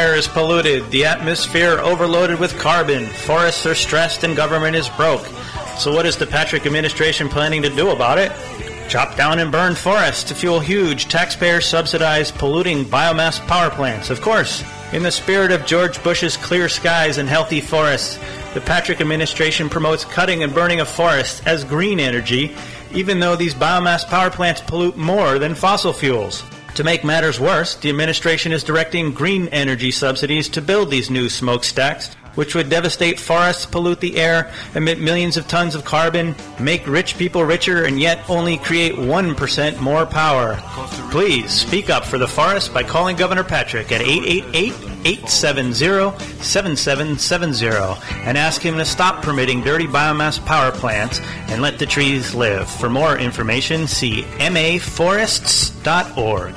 air is polluted, the atmosphere overloaded with carbon, forests are stressed, and government is broke. So what is the Patrick administration planning to do about it? Chop down and burn forests to fuel huge, taxpayer-subsidized, polluting biomass power plants. Of course, in the spirit of George Bush's clear skies and healthy forests, the Patrick administration promotes cutting and burning of forests as green energy, even though these biomass power plants pollute more than fossil fuels. To make matters worse, the administration is directing green energy subsidies to build these new smokestacks, which would devastate forests, pollute the air, emit millions of tons of carbon, make rich people richer, and yet only create 1% more power. Please speak up for the forest by calling Governor Patrick at 888-870-7770 and ask him to stop permitting dirty biomass power plants and let the trees live. For more information, see maforests.org.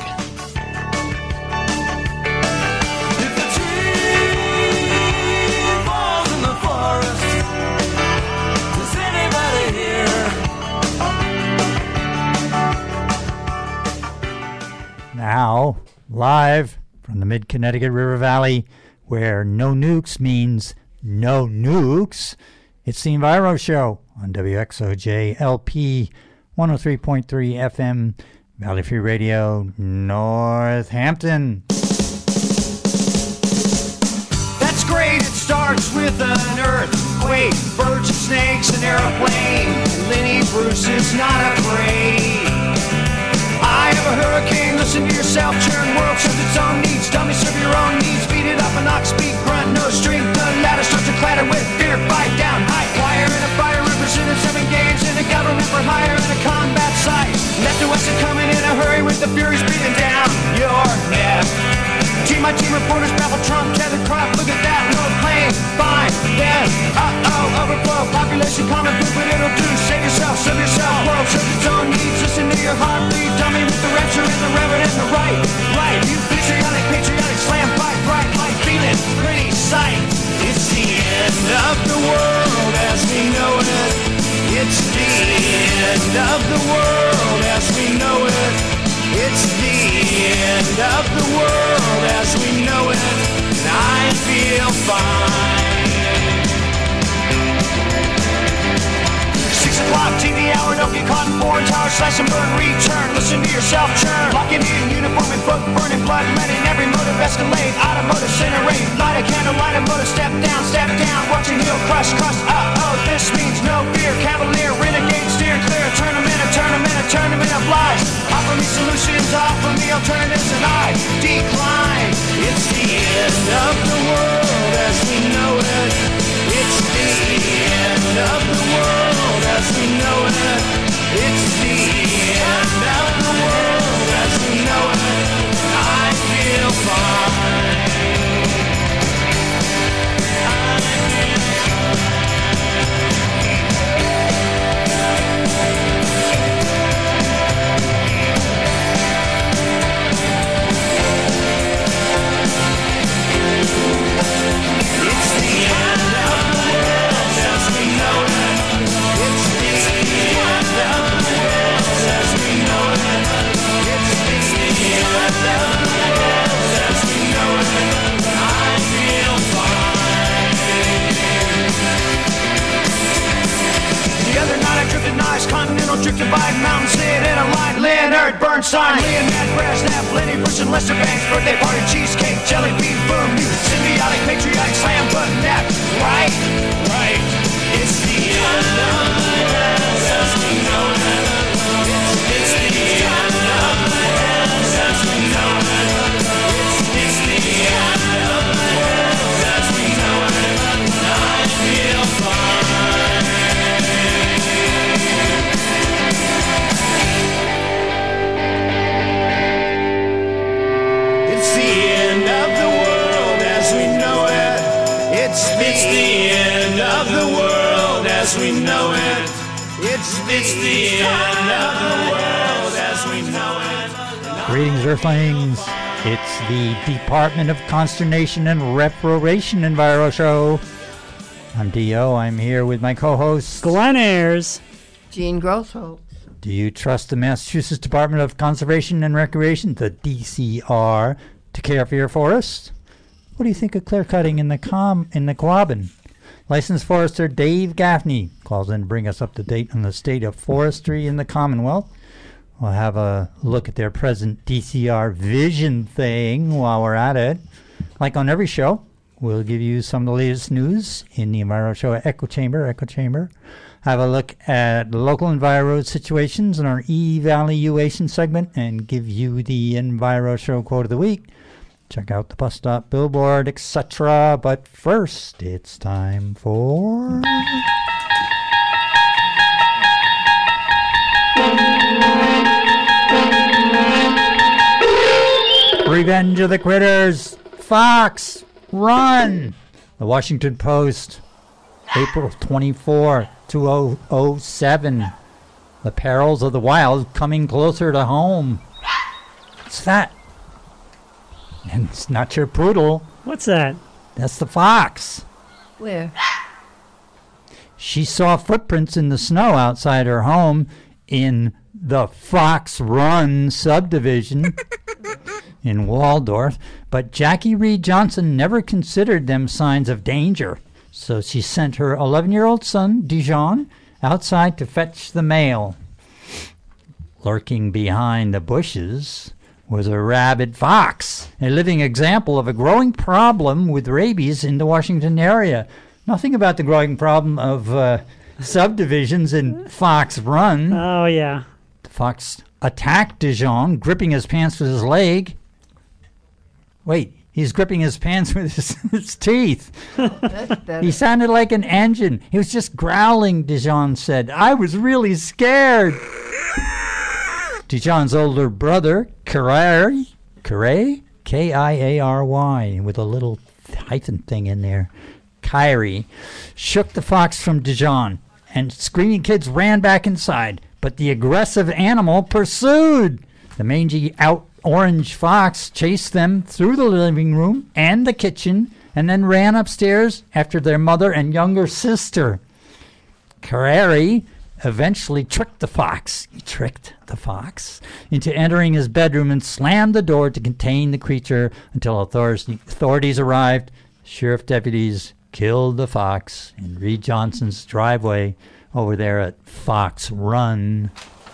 Now, live from the Mid-Connecticut River Valley, where no nukes means no nukes, it's the Enviro Show on WXOJ LP 103.3 FM, Valley Free Radio, Northampton. That's great, it starts with an earthquake, birds and snakes, an airplane. Lenny Bruce is not afraid. I have a hurricane, listen to yourself, churn, world serves its own needs, dummy serve your own needs, beat it up and knock, speak, grunt, no strength, the ladder starts to clatter with fear, fight down, high wire in a fire, representatives engaged in a government for hire in a combat site, left to west are coming in a hurry with the furies breathing down your neck. Team by team reporters babble Trump, Kevin Crop, look at that, no plane, fine, then, overflow, population common food, but it'll do, save yourself, serve yourself, world serves its own needs, listen to your heartbeat, dummy with the rapture and the reverend and the right, you patriotic, slam, fight, bright, light, feeling, pretty sight, it's the end of the world as we know it, it's the end of the world as we know it, it's the end of the world as we know it, and I feel fine. 6 o'clock TV hour, don't get caught in foreign tower, slash and burn, return, listen to yourself churn, locking in uniform and book, burning blood, letting every motive escalate, automotive incinerate, light a candle, light a motor, step down, watching heel crush, this means no fear, cavalier, renegade, steer clear, tournament of lies, offer me solutions, offer me alternatives, and I decline. It's the end of the world as we know it, it's the end of the world as we know it, it's the end of the world as we know it, I feel fine. Continental drifted by mountains, sit in a line. Leonard Bernstein, Leonard Brezhnev, Lenny Bruce and Lester Banks, birthday party, cheesecake, jelly bean, boom, you symbiotic, patriotic, slam button, that right. It's the end of the world as we know it. It's the end of the world as we know it. It's the end of the world as we know it. I feel fine. It's the end of the world as we know it. It's the end of the world as we know it. It's the end of the world as we know it. Greetings, Earthlings. It's the Department of Consternation and Reparation Enviro Show. I'm D.O. I'm here with my co-hosts Glenn Ayers, Gene Grosso. Do you trust the Massachusetts Department of Conservation and Recreation, the DCR, to care for your forests? What do you think of clear cutting in the Quabbin? Licensed forester Dave Gaffney calls in to bring us up to date on the state of forestry in the Commonwealth. We'll have a look at their present DCR vision thing while we're at it. Like on every show, we'll give you some of the latest news in the Enviro Show at Echo Chamber. Have a look at local Enviro situations in our evaluation segment and give you the Enviro Show quote of the week. Check out the bus stop billboard, etc. But first, it's time for... Revenge of the Critters! Fox! Run! The Washington Post, April 24, 2007. The perils of the wild coming closer to home. What's that? And it's not your poodle. What's that? That's the fox. Where? She saw footprints in the snow outside her home in the Fox Run subdivision in Waldorf, but Jackie Reed Johnson never considered them signs of danger. So she sent her 11-year-old son, Dijon, outside to fetch the mail. Lurking behind the bushes was a rabid fox, a living example of a growing problem with rabies in the Washington area. Nothing about the growing problem of subdivisions in Fox Run. Oh, yeah. The fox attacked Dijon, gripping his pants with his leg. Wait, he's gripping his pants with his teeth. That's better. He sounded like an engine. He was just growling, Dijon said. I was really scared. Dijon's older brother, Kiary, K-I-A-R-Y, with a little hyphen thing in there, Kyrie, shook the fox from Dijon, and screaming kids ran back inside, but the aggressive animal pursued. The mangy orange fox chased them through the living room and the kitchen, and then ran upstairs after their mother and younger sister. Kyrie eventually tricked the fox. He tricked the fox into entering his bedroom and slammed the door to contain the creature until authorities arrived. Sheriff deputies killed the fox in Reed Johnson's driveway over there at Fox Run.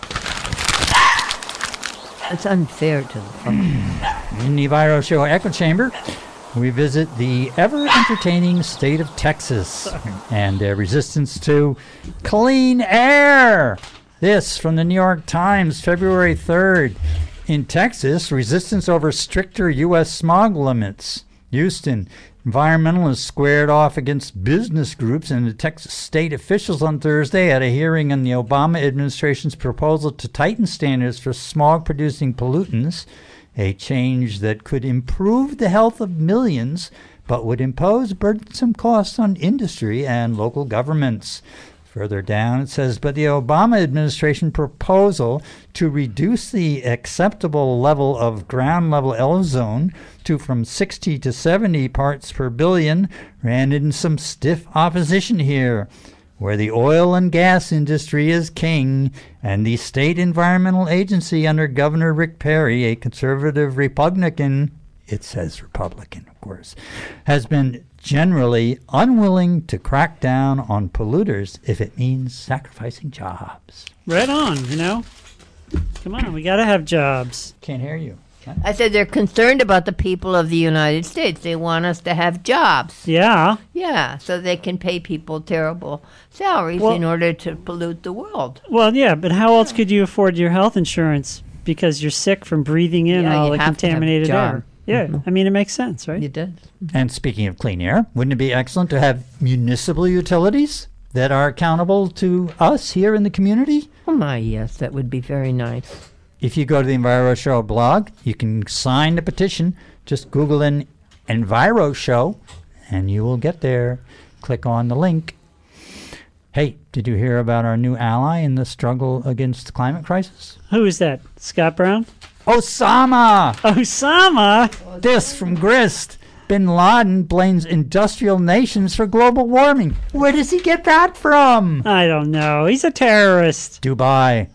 That's unfair to the fox. In the Enviro Show Echo Chamber, we visit the ever-entertaining state of Texas and their resistance to clean air. This from the New York Times, February 3rd. In Texas, resistance over stricter U.S. smog limits. Houston, environmentalists squared off against business groups and the Texas state officials on Thursday at a hearing on the Obama administration's proposal to tighten standards for smog-producing pollutants, a change that could improve the health of millions but would impose burdensome costs on industry and local governments. Further down, it says, but the Obama administration proposal to reduce the acceptable level of ground-level ozone from 60 to 70 parts per billion ran into some stiff opposition here, where the oil and gas industry is king, and the state environmental agency under Governor Rick Perry, a conservative Republican, it says Republican, of course, has been generally unwilling to crack down on polluters if it means sacrificing jobs. Right on, you know. Come on, we got to have jobs. Can't hear you. I said they're concerned about the people of the United States. They want us to have jobs. Yeah. Yeah, so they can pay people terrible salaries in order to pollute the world. Well, yeah, but how else could you afford your health insurance? Because you're sick from breathing in all the contaminated air. Yeah, I mean, it makes sense, right? It does. And speaking of clean air, wouldn't it be excellent to have municipal utilities that are accountable to us here in the community? Oh, my, yes, that would be very nice. If you go to the Enviro Show blog, you can sign the petition. Just Google in Enviro Show, and you will get there. Click on the link. Hey, did you hear about our new ally in the struggle against the climate crisis? Who is that? Scott Brown? Osama! Osama? This from Grist. Bin Laden blames industrial nations for global warming. Where does he get that from? I don't know. He's a terrorist. Dubai.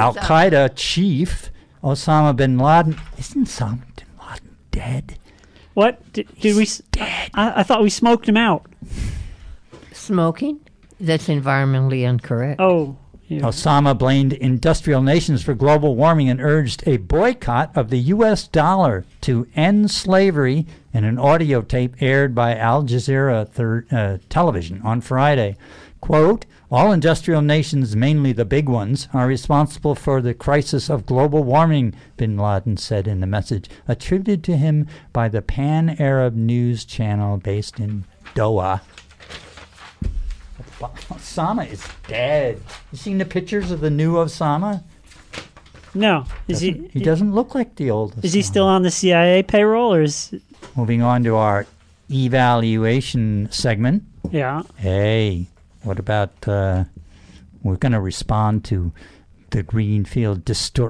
Al-Qaeda chief Osama bin Laden. Isn't Osama bin Laden dead? What? Did we... I thought we smoked him out. Smoking? That's environmentally incorrect. Oh, yeah. Osama blamed industrial nations for global warming and urged a boycott of the U.S. dollar to end slavery in an audio tape aired by Al Jazeera television on Friday. Quote, all industrial nations, mainly the big ones, are responsible for the crisis of global warming, bin Laden said in the message, attributed to him by the Pan-Arab News channel based in Doha. Osama is dead. You seen the pictures of the new Osama? No. He doesn't look like the old Osama. Is he still on the CIA payroll, or is... Moving on to our evaluation segment. Yeah. Hey, what about... we're going to respond to the Greenfield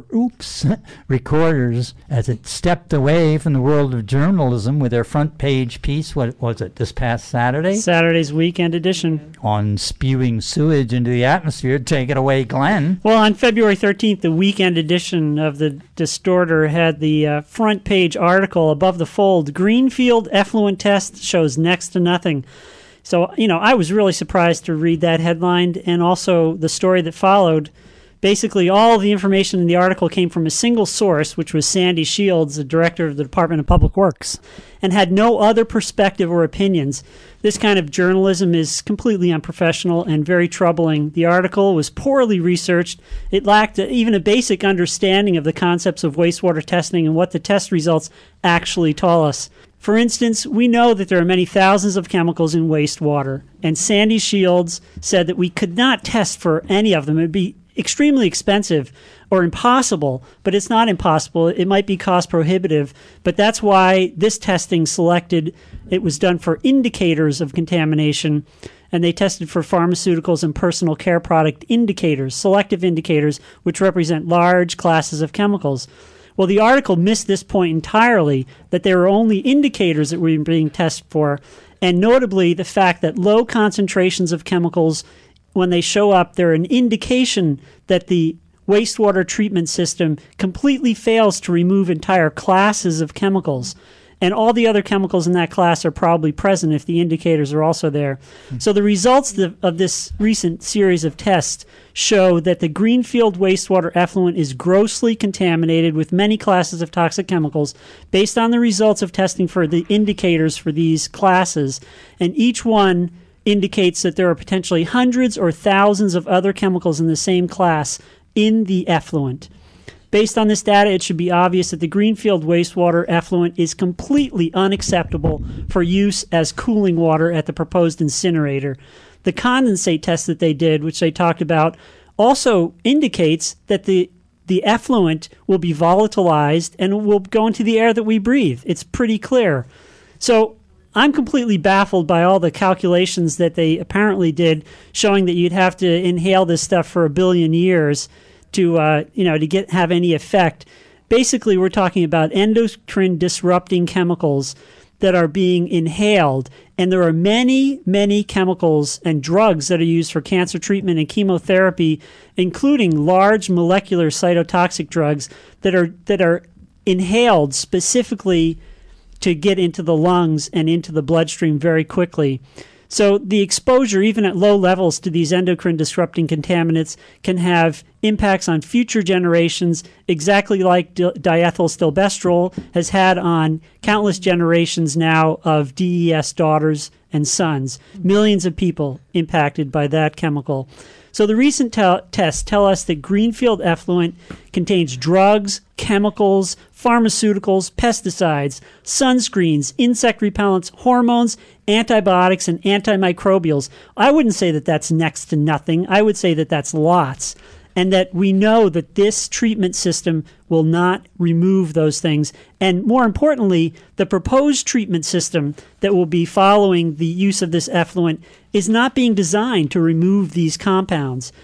recorders as it stepped away from the world of journalism with their front page piece, what was it, this past Saturday? Saturday's weekend edition. On spewing sewage into the atmosphere. Take it away, Glenn. Well, on February 13th, the weekend edition of the Distorter had the front page article above the fold, Greenfield effluent test shows next to nothing. So, I was really surprised to read that headline, and also the story that followed. Basically, all the information in the article came from a single source, which was Sandy Shields, the director of the Department of Public Works, and had no other perspective or opinions. This kind of journalism is completely unprofessional and very troubling. The article was poorly researched. It lacked even a basic understanding of the concepts of wastewater testing and what the test results actually tell us. For instance, we know that there are many thousands of chemicals in wastewater, and Sandy Shields said that we could not test for any of them. It would be extremely expensive or impossible, but it's not impossible. It might be cost prohibitive, but that's why this testing it was done for indicators of contamination, and they tested for pharmaceuticals and personal care product indicators, selective indicators, which represent large classes of chemicals. Well, the article missed this point entirely, that there were only indicators that were being tested for, and notably the fact that low concentrations of chemicals, when they show up, they're an indication that the wastewater treatment system completely fails to remove entire classes of chemicals. And all the other chemicals in that class are probably present if the indicators are also there. So the results of this recent series of tests show that the Greenfield wastewater effluent is grossly contaminated with many classes of toxic chemicals based on the results of testing for the indicators for these classes. And each one indicates that there are potentially hundreds or thousands of other chemicals in the same class in the effluent. Based on this data, it should be obvious that the Greenfield wastewater effluent is completely unacceptable for use as cooling water at the proposed incinerator. The condensate test that they did, which they talked about, also indicates that the effluent will be volatilized and will go into the air that we breathe. It's pretty clear. So I'm completely baffled by all the calculations that they apparently did, showing that you'd have to inhale this stuff for 1 billion years to have any effect. Basically, we're talking about endocrine disrupting chemicals that are being inhaled, and there are many, many chemicals and drugs that are used for cancer treatment and chemotherapy, including large molecular cytotoxic drugs that are inhaled specifically to get into the lungs and into the bloodstream very quickly. So the exposure, even at low levels, to these endocrine disrupting contaminants can have impacts on future generations, exactly like diethylstilbestrol has had on countless generations now of DES daughters and sons. Millions of people impacted by that chemical. So the recent tests tell us that Greenfield effluent contains drugs, chemicals, pharmaceuticals, pesticides, sunscreens, insect repellents, hormones, antibiotics, and antimicrobials. I wouldn't say that that's next to nothing. I would say that that's lots. And that we know that this treatment system will not remove those things. And more importantly, the proposed treatment system that will be following the use of this effluent is not being designed to remove these compounds.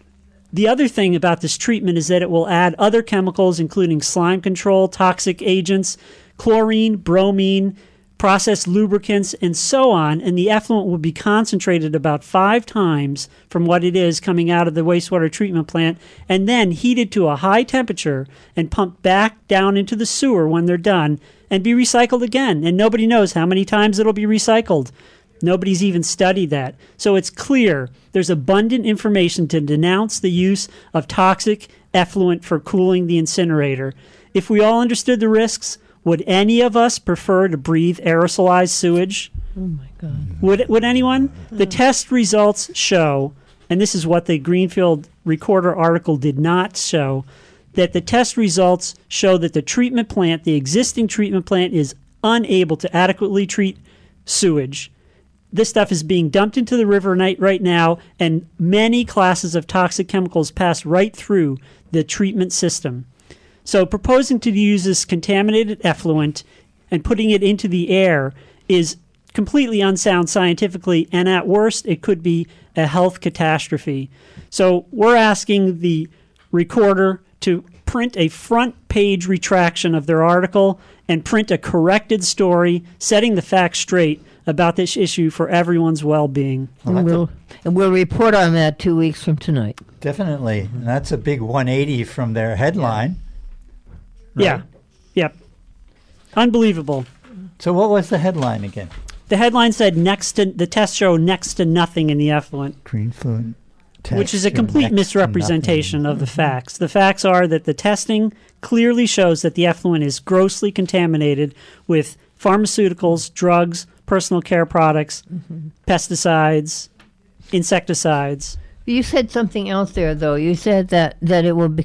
The other thing about this treatment is that it will add other chemicals, including slime control, toxic agents, chlorine, bromine, processed lubricants, and so on, and the effluent will be concentrated about 5 times from what it is coming out of the wastewater treatment plant, and then heated to a high temperature and pumped back down into the sewer when they're done, and be recycled again. And nobody knows how many times it'll be recycled. Nobody's even studied that. So it's clear there's abundant information to denounce the use of toxic effluent for cooling the incinerator. If we all understood the risks, would any of us prefer to breathe aerosolized sewage? Oh, my God. Would anyone? The test results show, and this is what the Greenfield Recorder article did not show, that the test results show that the existing treatment plant is unable to adequately treat sewage. This stuff is being dumped into the river right now, and many classes of toxic chemicals pass right through the treatment system. So proposing to use this contaminated effluent and putting it into the air is completely unsound scientifically, and at worst, it could be a health catastrophe. So we're asking the Recorder to print a front-page retraction of their article and print a corrected story setting the facts straight about this issue for everyone's well-being. And we'll report on that 2 weeks from tonight. Definitely. And that's a big 180 from their headline. Yeah. Right? Yep. Unbelievable. So what was the headline again? The headline said the tests show next to nothing in the effluent. Greenfield test, which is a complete misrepresentation of the facts. The facts are that the testing clearly shows that the effluent is grossly contaminated with pharmaceuticals, drugs, personal care products, pesticides, insecticides. You said something else there, though. You said that it will be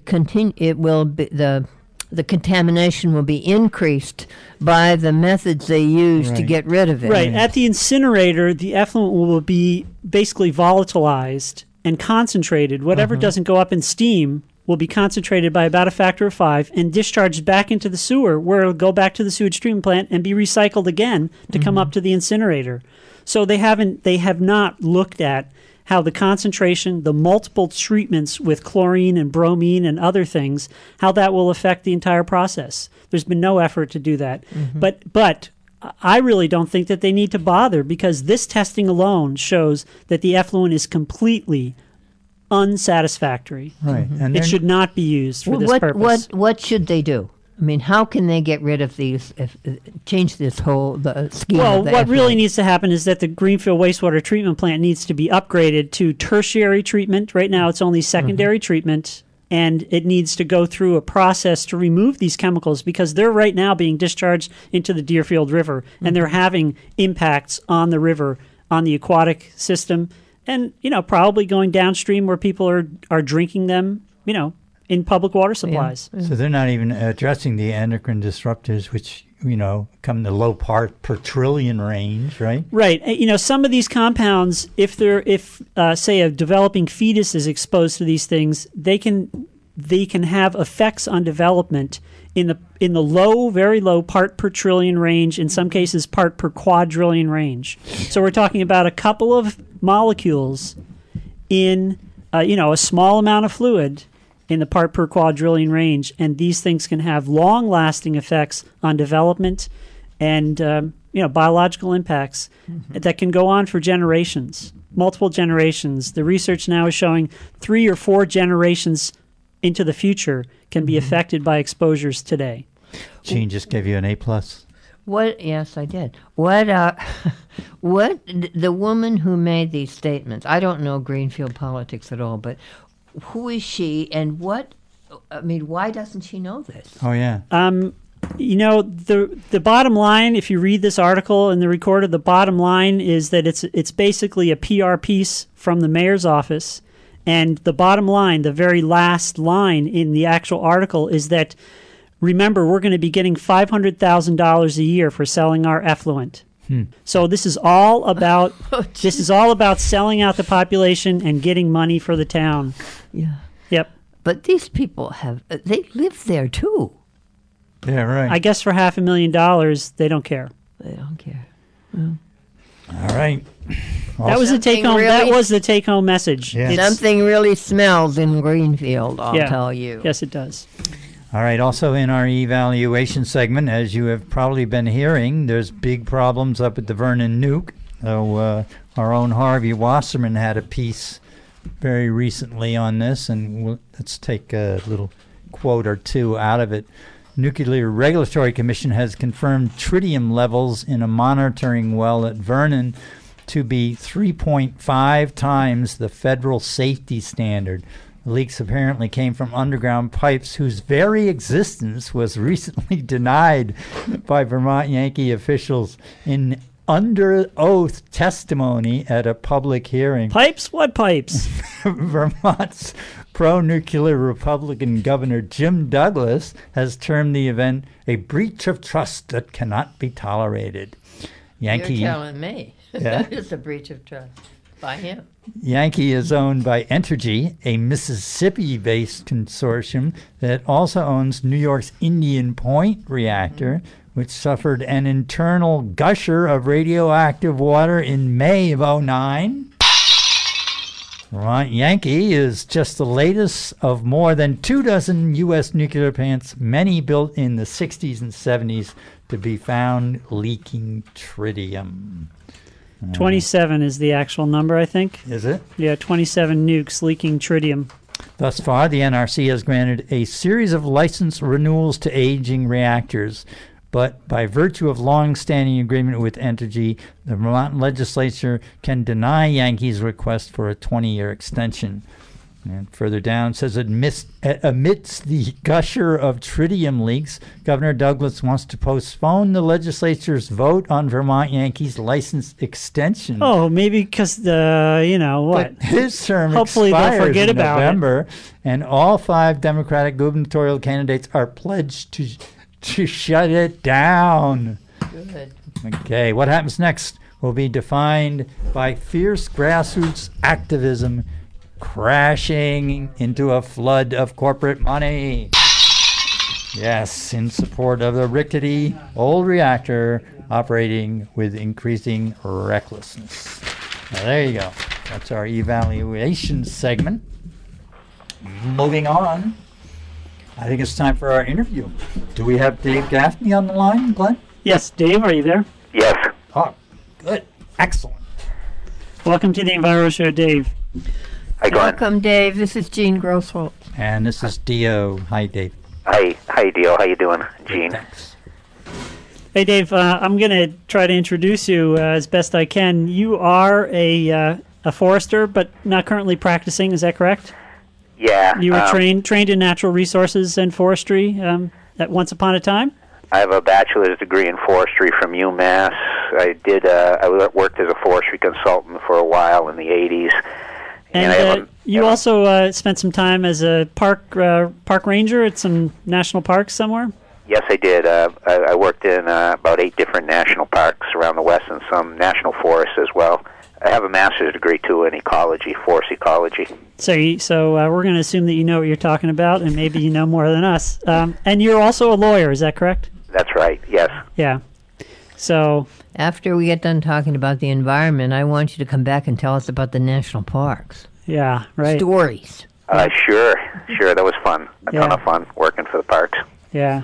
the contamination will be increased by the methods they use to get rid of it. Right. At the incinerator, the effluent will be basically volatilized and concentrated. Whatever doesn't go up in steam will be concentrated by about a factor of 5 and discharged back into the sewer, where it'll go back to the sewage treatment plant and be recycled again to come up to the incinerator. So they have not looked at how the concentration, the multiple treatments with chlorine and bromine and other things, how that will affect the entire process. There's been no effort to do that. But I really don't think that they need to bother, because this testing alone shows that the effluent is completely unsatisfactory. Right. And it should not be used for this purpose. What should they do? I mean, how can they get rid of these, change this whole scheme? Well, what really needs to happen is that the Greenfield wastewater treatment plant needs to be upgraded to tertiary treatment. Right now, it's only secondary treatment, and it needs to go through a process to remove these chemicals, because they're right now being discharged into the Deerfield River, and they're having impacts on the river, on the aquatic system, and probably going downstream where people are drinking them, in public water supplies. So they're not even addressing the endocrine disruptors, which, come in the low part per trillion range, right? Right. Some of these compounds, if say a developing fetus is exposed to these things, they can have effects on development in the low, very low part per trillion range, in some cases part per quadrillion range. So we're talking about a couple of molecules in a small amount of fluid in the part per quadrillion range, and these things can have long-lasting effects on development and biological impacts that can go on for generations, multiple generations. The research now is showing 3 or 4 generations into the future can be affected by exposures today. Jean just gave you an A+. What? Yes, I did. What the woman who made these statements? I don't know Greenfield politics at all, but who is she, and what? I mean, why doesn't she know this? Oh yeah. The bottom line, if you read this article in the Recorder, the bottom line is that it's basically a PR piece from the mayor's office, and the bottom line, the very last line in the actual article, is that, remember, we're going to be getting $500,000 a year for selling our effluent. So this is all about selling out the population and getting money for the town. Yeah. Yep. But these people they live there too. Yeah, right. I guess for $500,000, they don't care. They don't care. All right. That was the take home. That was the take home message. Yeah. Something really smells in Greenfield, I'll tell you. Yes, it does. All right, also in our evaluation segment, as you have probably been hearing, there's big problems up at the Vernon Nuke. So our own Harvey Wasserman had a piece very recently on this, and let's take a little quote or two out of it. Nuclear Regulatory Commission has confirmed tritium levels in a monitoring well at Vernon to be 3.5 times the federal safety standard. The leaks apparently came from underground pipes whose very existence was recently denied by Vermont Yankee officials in under oath testimony at a public hearing. Pipes? What pipes? Vermont's pro-nuclear Republican Governor Jim Douglas has termed the event a breach of trust that cannot be tolerated. Yankee, You're telling me. Yeah. It's a breach of trust by him. Yankee is owned by Entergy, a Mississippi-based consortium that also owns New York's Indian Point reactor, which suffered an internal gusher of radioactive water in May of 2009. Vermont Yankee is just the latest of more than 24 U.S. nuclear plants, many built in the 60s and 70s, to be found leaking tritium. 27 is the actual number, I think. Is it? Yeah, 27 nukes leaking tritium. Thus far, the NRC has granted a series of license renewals to aging reactors, but by virtue of long-standing agreement with Entergy, the Vermont legislature can deny Yankee's request for a 20-year extension. And further down, it says, amidst the gusher of tritium leaks, Governor Douglas wants to postpone the legislature's vote on Vermont Yankees license extension. Oh, maybe because what? But his term Hopefully they'll expires forget in about November, and all 5 Democratic gubernatorial candidates are pledged to shut it down. Good. Okay, what happens next will be defined by fierce grassroots activism crashing into a flood of corporate money. Yes, in support of the rickety old reactor operating with increasing recklessness. Now, there you go. That's our evaluation segment. Moving on. I think it's time for our interview. Do we have Dave Gaffney on the line, Glenn? Yes, Dave, are you there? Yes. Oh, good. Excellent. Welcome to the Enviro Show, Dave. Hi, Glenn. Welcome, Dave. This is Jean Grosswald. And this is Dio. Hi, Dave. Hi, Dio. How you doing, Gene? Thanks. Hey, Dave, I'm going to try to introduce you as best I can. You are a forester, but not currently practicing. Is that correct? Yeah. You were trained in natural resources and forestry at once upon a time? I have a bachelor's degree in forestry from UMass. I worked as a forestry consultant for a while in the 80s. And you also spent some time as a park ranger at some national parks somewhere? Yes, I did. I worked in about 8 different national parks around the West and some national forests as well. I have a master's degree, too, in ecology, forest ecology. So we're going to assume that you know what you're talking about, and maybe you know more than us. And you're also a lawyer, is that correct? That's right, yes. Yeah. So After we get done talking about the environment, I want you to come back and tell us about the national parks. yeah, right. Stories. Sure. That was fun. A ton Yeah. of fun working for the parks. Yeah,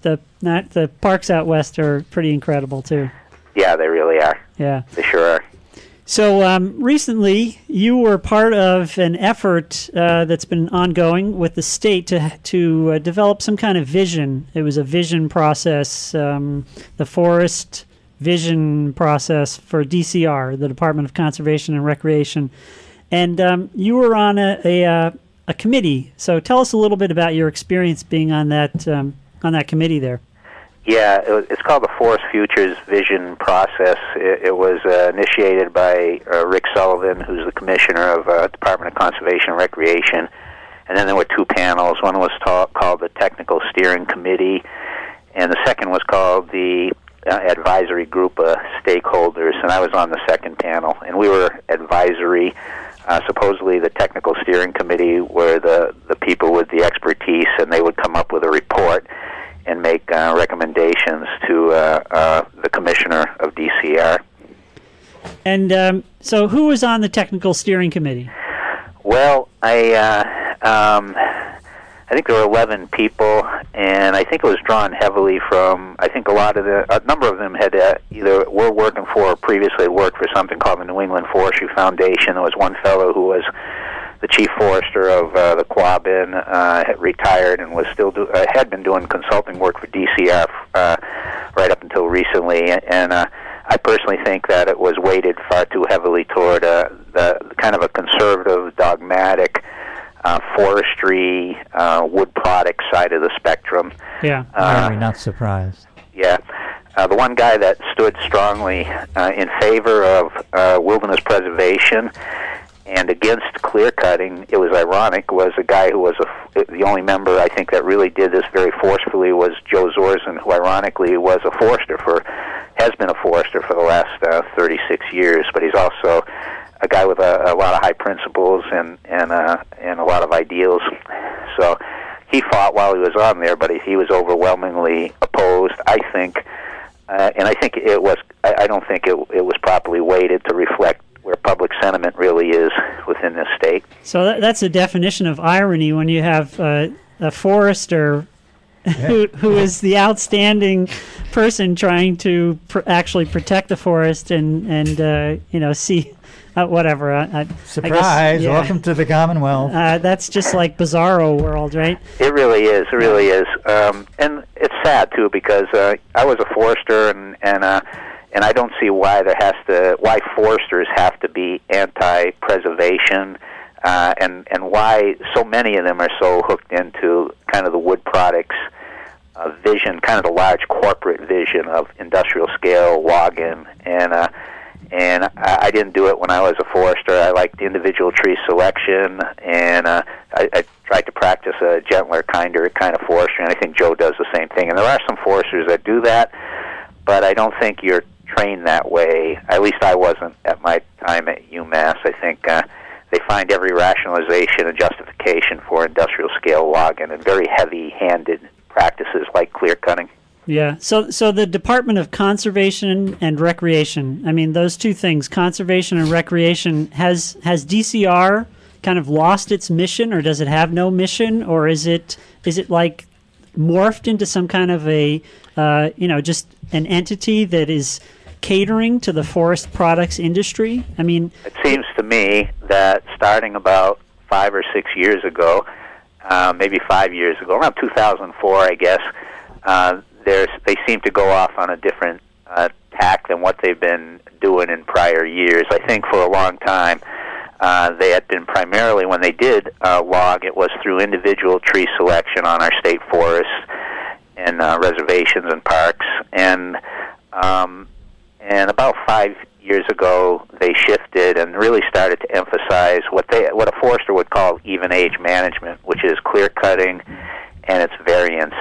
the parks out west are pretty incredible too. Yeah, they really are. Yeah. They sure are. So recently, you were part of an effort that's been ongoing with the state to develop some kind of vision. It was a vision process, the forest vision process for DCR, the Department of Conservation and Recreation, and you were on a committee. So tell us a little bit about your experience being on that committee there. Yeah, it's called the Forest Futures Vision Process. It was initiated by Rick Sullivan, who's the commissioner of Department of Conservation and Recreation. And then there were 2 panels. One was called the Technical Steering Committee, and the second was called the Advisory Group of Stakeholders. And I was on the second panel, and we were advisory. Supposedly the Technical Steering Committee were the people with the expertise, and they would come up with a report and make recommendations to the commissioner of DCR. And so who was on the Technical Steering Committee? Well, I think there were 11 people, and I think it was drawn heavily from, I think a number of them had either were working for or previously had worked for something called the New England Forestry Foundation. There was one fellow who was the chief forester of the Quabbin, had retired and was still had been doing consulting work for DCR right up until recently. And I personally think that it was weighted far too heavily toward the kind of a conservative, dogmatic forestry, wood product side of the spectrum. Yeah. Why are we not surprised? Yeah. The one guy that stood strongly in favor of wilderness preservation and against clear cutting, it was ironic, was a guy who was the only member, I think, that really did this very forcefully was Joe Zorzan, who ironically was has been a forester for the last 36 years, but he's also a guy with a lot of high principles and a lot of ideals. So he fought while he was on there, but he was overwhelmingly opposed, I think. And I think it was. I don't think it was properly weighted to reflect where public sentiment really is within this state. So that's a definition of irony when you have a forester who is the outstanding person trying to actually protect the forest and see. Whatever. Surprise! I guess, yeah. Welcome to the Commonwealth. That's just like Bizarro world, right? It really is. It really is. And it's sad too because I was a forester, and I don't see why why foresters have to be anti-preservation, and why so many of them are so hooked into kind of the wood products vision, kind of the large corporate vision of industrial scale logging and I didn't do it when I was a forester. I liked individual tree selection, and I tried to practice a gentler, kinder kind of forestry, and I think Joe does the same thing. And there are some foresters that do that, but I don't think you're trained that way. At least I wasn't at my time at UMass. I think they find every rationalization and justification for industrial scale logging and very heavy-handed practices like clear cutting. Yeah. So the Department of Conservation and Recreation, I mean, those two things, conservation and recreation, has DCR kind of lost its mission, or does it have no mission, or is it like morphed into some kind of a just an entity that is catering to the forest products industry? I mean, it seems to me that starting about 5 or 6 years ago, maybe 5 years ago, around 2004, I guess. They seem to go off on a different tack than what they've been doing in prior years. I think for a long time they had been primarily, when they did log, it was through individual tree selection on our state forests and reservations and parks. And about 5 years ago, they shifted and really started to emphasize what a forester would call even age management, which is clear cutting and its variants.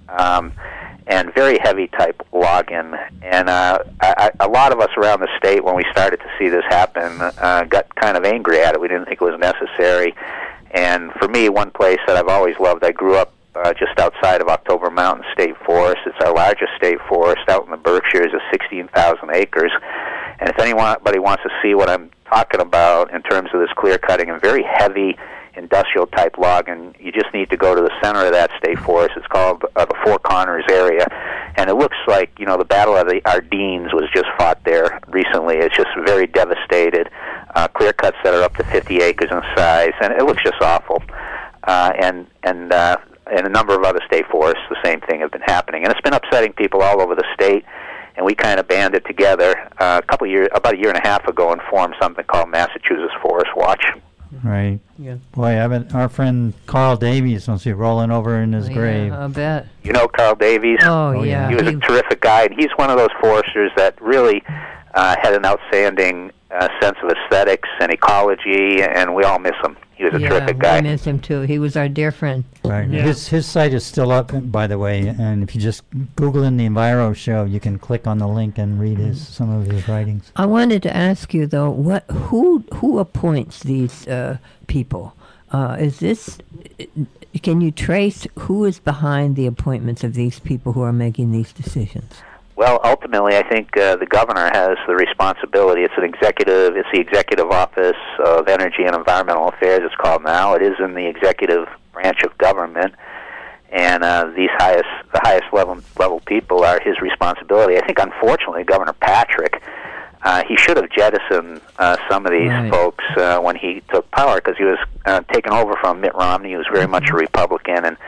And very heavy type logging. And a lot of us around the state, when we started to see this happen, got kind of angry at it. We didn't think it was necessary. And for me, one place that I've always loved, I grew up just outside of October Mountain State Forest. It's our largest state forest out in the Berkshires. It's 16,000 acres. And if anybody wants to see what I'm talking about in terms of this clear cutting and very heavy industrial type logging, you just need to go to the center of that state forest. It's called the Four Corners area, and it looks like the Battle of the Ardennes was just fought there recently. It's just very devastated, clear cuts that are up to 50 acres in size, and it looks just awful. And a number of other state forests, the same thing have been happening, and it's been upsetting people all over the state. And we kind of banded together about a year and a half ago, and formed something called Massachusetts Forest Watch. Right. Yeah. Boy, our friend Carl Davies must be rolling over in his grave. I bet. You know Carl Davies? Oh, yeah. He was a terrific guy, and he's one of those foresters that really had an outstanding sense of aesthetics and ecology, and we all miss him. He was a terrific guy. We miss him too. He was our dear friend. Right. Yeah. His site is still up, by the way, and if you just Google in the Enviro Show, you can click on the link and read some of his writings. I wanted to ask you though, who appoints these people? Is this? Can you trace who is behind the appointments of these people who are making these decisions? Well, ultimately, I think the governor has the responsibility. It's the executive office of energy and environmental affairs. It's called now. It is in the executive branch of government, and the highest level people are his responsibility. I think, unfortunately, Governor Patrick he should have jettisoned some of these folks when he took power, because he was taken over from Mitt Romney, who was very much a Republican, and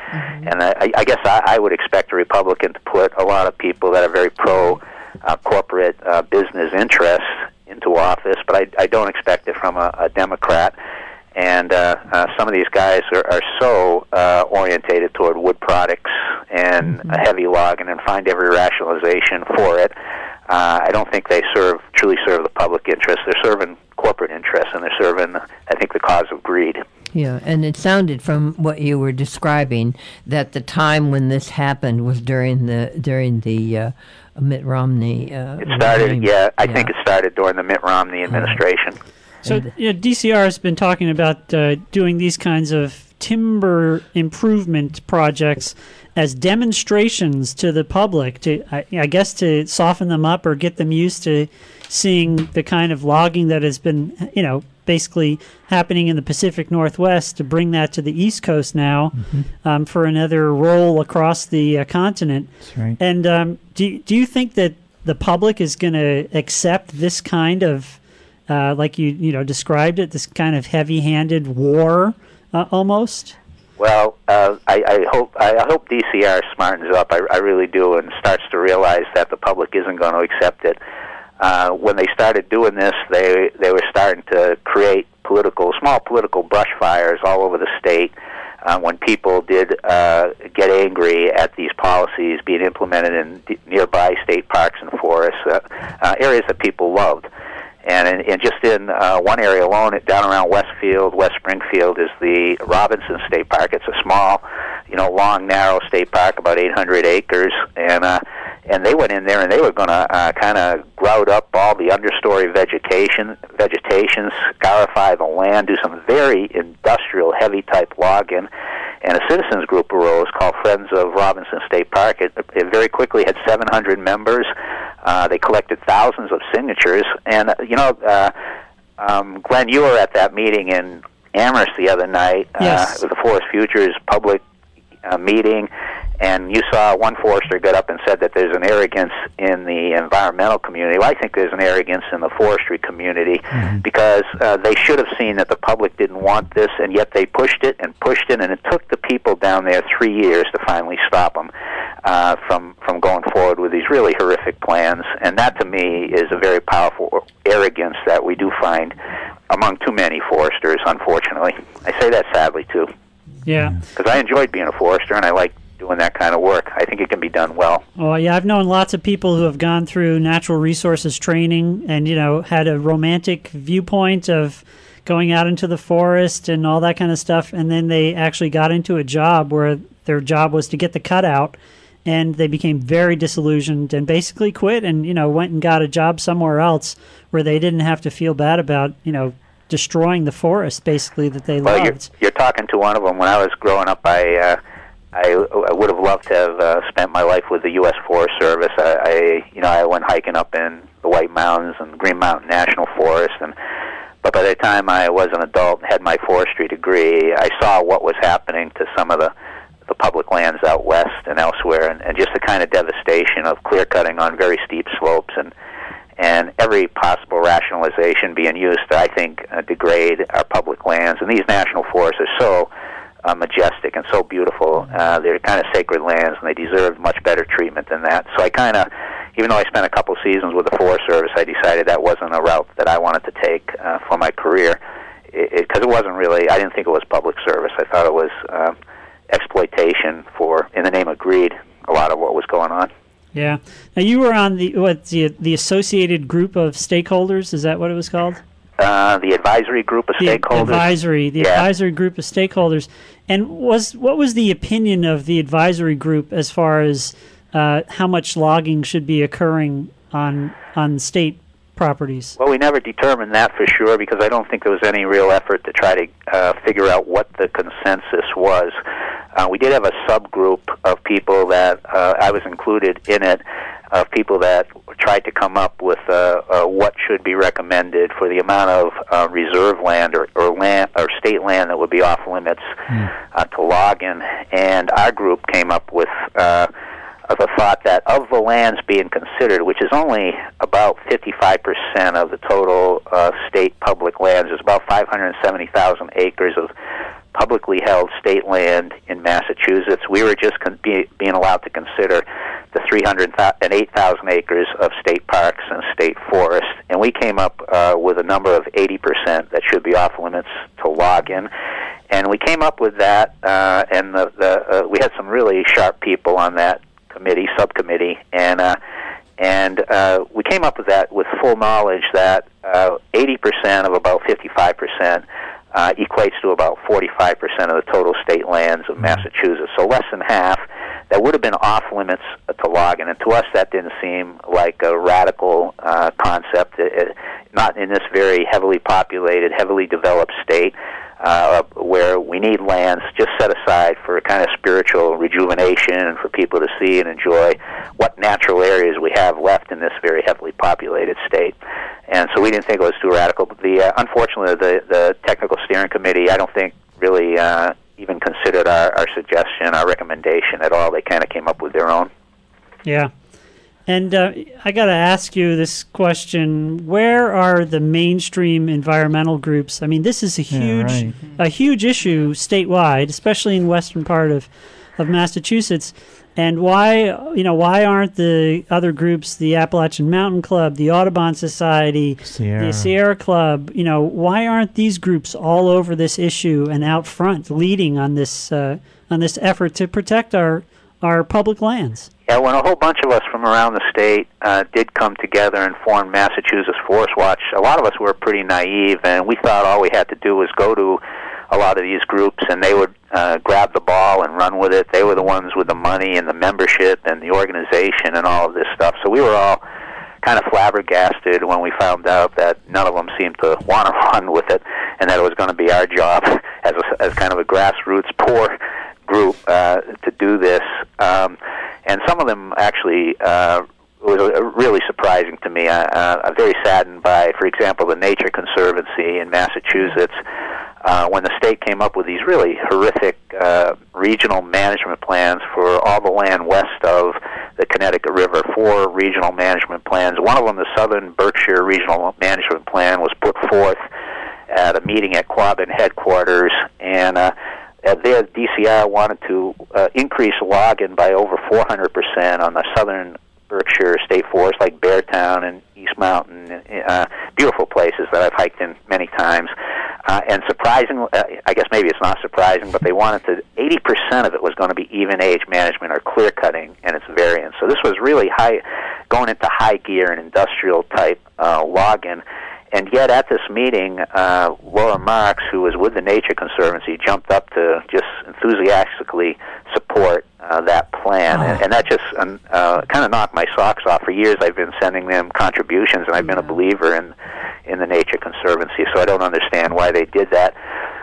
I guess I would expect a Republican to put a lot of people that are very pro corporate business interests into office, but I don't expect it from a Democrat. And some of these guys are so orientated toward wood products and heavy logging, and find every rationalization for it. I don't think they truly serve the public interest. They're serving corporate interests, and they're serving, I think, the cause of greed. Yeah, and it sounded from what you were describing that the time when this happened was during the Mitt Romney. It started, I think it started during the Mitt Romney administration. So DCR has been talking about doing these kinds of timber improvement projects as demonstrations to the public, to I guess to soften them up or get them used to seeing the kind of logging that has been, basically happening in the Pacific Northwest, to bring that to the East Coast now for another roll across the continent. That's right. And do you think that the public is going to accept this kind of like you described it, this kind of heavy-handed war almost? Well, I hope DCR smartens up. I really do, and starts to realize that the public isn't going to accept it. When they started doing this, they were starting to create small political brush fires all over the state. When people did get angry at these policies being implemented in nearby state parks and forests, areas that people loved. And just in one area alone, down around West Springfield, is the Robinson State Park. It's a small, long, narrow state park, about 800 acres, and they went in there and they were going to kind of grout up all the understory vegetation, scarify the land, do some very industrial, heavy type logging. And a citizens group arose called Friends of Robinson State Park. It very quickly had 700 members. They collected thousands of signatures. And, Glenn, you were at that meeting in Amherst the other night. Yes. It was the Forest Futures public meeting. And you saw one forester get up and said that there's an arrogance in the environmental community. Well, I think there's an arrogance in the forestry community, because they should have seen that the public didn't want this, and yet they pushed it, and it took the people down there 3 years to finally stop them from going forward with these really horrific plans. And that, to me, is a very powerful arrogance that we do find among too many foresters, unfortunately. I say that sadly, too. Yeah. Because I enjoyed being a forester, and I like doing that kind of work. I think it can be done well. Well, yeah, I've known lots of people who have gone through natural resources training and, had a romantic viewpoint of going out into the forest and all that kind of stuff, and then they actually got into a job where their job was to get the cutout, and they became very disillusioned and basically quit and, went and got a job somewhere else where they didn't have to feel bad about, destroying the forest, basically, that they loved. You're talking to one of them. When I was growing up, I would have loved to have spent my life with the U.S. Forest Service. I went hiking up in the White Mountains and Green Mountain National Forest, but by the time I was an adult and had my forestry degree, I saw what was happening to some of the public lands out west and elsewhere, and just the kind of devastation of clear cutting on very steep slopes, and every possible rationalization being used to, I think, degrade our public lands. And these national forests are so majestic and so beautiful. They're kind of sacred lands, and they deserve much better treatment than that. So I kind of, even though I spent a couple seasons with the Forest Service, I decided that wasn't a route that I wanted to take for my career, because it wasn't really, I didn't think it was public service. I thought it was exploitation in the name of greed, a lot of what was going on. Yeah. Now, you were on the Associated Group of Stakeholders, is that what it was called? The advisory group of stakeholders. The advisory group of stakeholders. And what was the opinion of the advisory group as far as how much logging should be occurring on state properties? Well, we never determined that for sure, because I don't think there was any real effort to try to figure out what the consensus was. We did have a subgroup of people that I was included in it, of people that tried to come up with what should be recommended for the amount of reserve land or land or state land that would be off limits to log in. And our group came up with of a thought that of the lands being considered, which is only about 55% of the total state public lands, there's about 570,000 acres of publicly held state land in Massachusetts. We were just being allowed to consider the 308,000 acres of state parks and state forests, and we came up with a number of 80% that should be off limits to logging. And we came up with that, and we had some really sharp people on that subcommittee, and we came up with that with full knowledge that 80% of about 55% equates to about 45% of the total state lands of Massachusetts. So less than half that would have been off limits to logging, and to us that didn't seem like a radical concept. Not in this very heavily populated, heavily developed state. Where we need lands just set aside for a kind of spiritual rejuvenation and for people to see and enjoy what natural areas we have left in this very heavily populated state. And so we didn't think it was too radical. But unfortunately, the technical steering committee, I don't think really even considered our suggestion, our recommendation at all. They kind of came up with their own. Yeah. And I got to ask you this question: where are the mainstream environmental groups? I mean, this is a huge issue statewide, especially in the western part of Massachusetts. And why aren't the other groups, the Appalachian Mountain Club, the Audubon Society, the Sierra Club, why aren't these groups all over this issue and out front, leading on this effort to protect our public lands? Yeah, when a whole bunch of us from around the state did come together and form Massachusetts Forest Watch, a lot of us were pretty naive, and we thought all we had to do was go to a lot of these groups and they would grab the ball and run with it. They were the ones with the money and the membership and the organization and all of this stuff. So we were all kind of flabbergasted when we found out that none of them seemed to want to run with it, and that it was going to be our job as kind of a grassroots poor group to do this. And some of them actually was really surprising to me. I'm very saddened by, for example, the Nature Conservancy in Massachusetts. When the state came up with these really horrific regional management plans for all the land west of the Connecticut River, 4 regional management plans. One of them, the Southern Berkshire Regional Management Plan, was put forth at a meeting at Quabbin headquarters, and there DCR wanted to increase logging by over 400% on the Southern Berkshire State Forest, like Beartown and East Mountain, beautiful places that I've hiked in many times. And surprising, I guess maybe it's not surprising, but they wanted to, 80% of it was going to be even age management or clear cutting and its variants. So this was really going into high gear and industrial type logging. And yet at this meeting, Laura Marks, who was with the Nature Conservancy, jumped up to just enthusiastically support that plan. And that just kind of knocked my socks off. For years I've been sending them contributions, and I've been a believer in the Nature Conservancy, so I don't understand why they did that.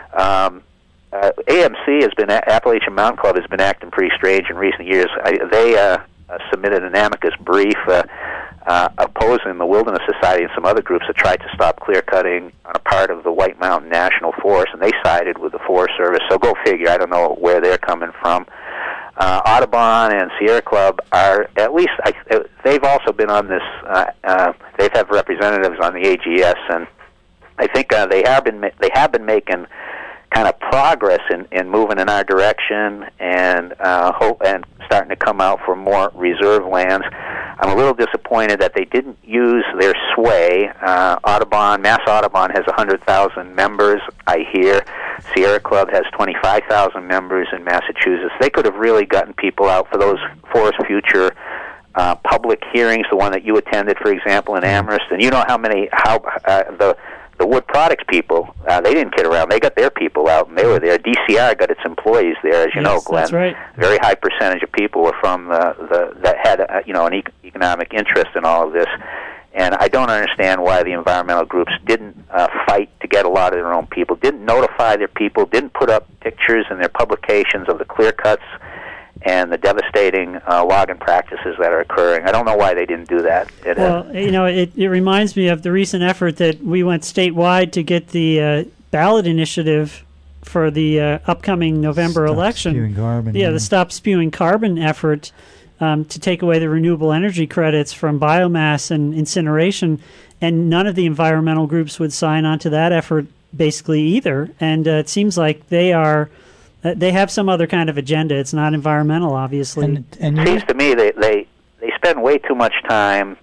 AMC has been, Appalachian Mountain Club has been acting pretty strange in recent years. They submitted an amicus brief opposing the Wilderness Society and some other groups that tried to stop clear cutting on a part of the White Mountain National Forest, and they sided with the Forest Service. So go figure. I don't know where they're coming from. Audubon and Sierra Club are, at least they've also been on this. They have representatives on the AGS, and I think they have been making kind of progress in moving in our direction and starting to come out for more reserve lands. I'm a little disappointed that they didn't use their sway. Mass Audubon has 100,000 members, I hear. Sierra Club has 25,000 members in Massachusetts. They could have really gotten people out for those Forest Future public hearings, the one that you attended, for example, in Amherst. And you know the wood products people, they didn't kid around. They got their people out, and they were there. DCR got its employees there, as you know, Glenn. That's right. Very high percentage of people were from that had an economic interest in all of this. And I don't understand why the environmental groups didn't fight to get a lot of their own people, didn't notify their people, didn't put up pictures in their publications of the clear cuts and the devastating logging practices that are occurring. I don't know why they didn't do that. It reminds me of the recent effort that we went statewide to get the ballot initiative for the upcoming November election. Spewing carbon, the Stop Spewing Carbon effort. to take away the renewable energy credits from biomass and incineration, and none of the environmental groups would sign on to that effort basically either. And it seems like they have some other kind of agenda. It's not environmental, obviously. And it seems to me they spend way too much time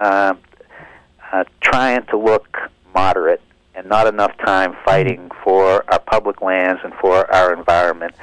trying to look moderate and not enough time fighting for our public lands and for our environment.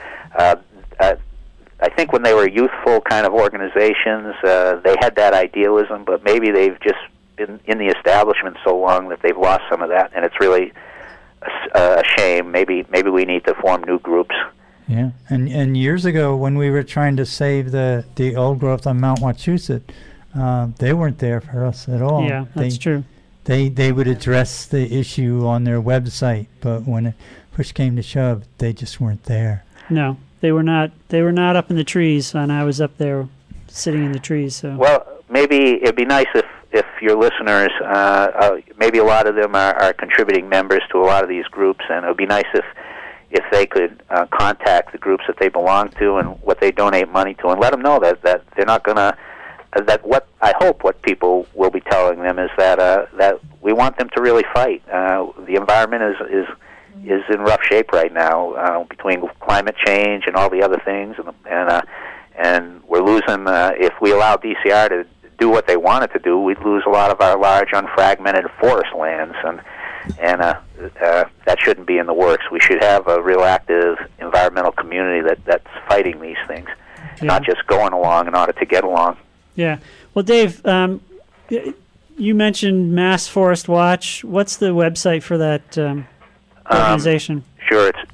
I think when they were youthful kind of organizations, they had that idealism, but maybe they've just been in the establishment so long that they've lost some of that, and it's really a shame. Maybe we need to form new groups. Yeah, and years ago when we were trying to save the old growth on Mount Wachusett, they weren't there for us at all. Yeah, that's true. They would address the issue on their website, but when push came to shove, they just weren't there. No, they were not. They were not up in the trees, and I was up there sitting in the trees. So. Well, maybe it'd be nice if your listeners, maybe a lot of them are contributing members to a lot of these groups, and it would be nice if they could contact the groups that they belong to and what they donate money to, and let them know that they're not going to. That what I hope what people will be telling them is that we want them to really fight. The environment is in rough shape right now between climate change and all the other things, and we're losing. If we allow DCR to do what they wanted to do, we'd lose a lot of our large unfragmented forest lands, and that shouldn't be in the works. We should have a real active environmental community that's fighting these things, not just going along in order to get along. Yeah. Well, Dave, you mentioned Mass Forest Watch. What's the website for that organization? Sure. It's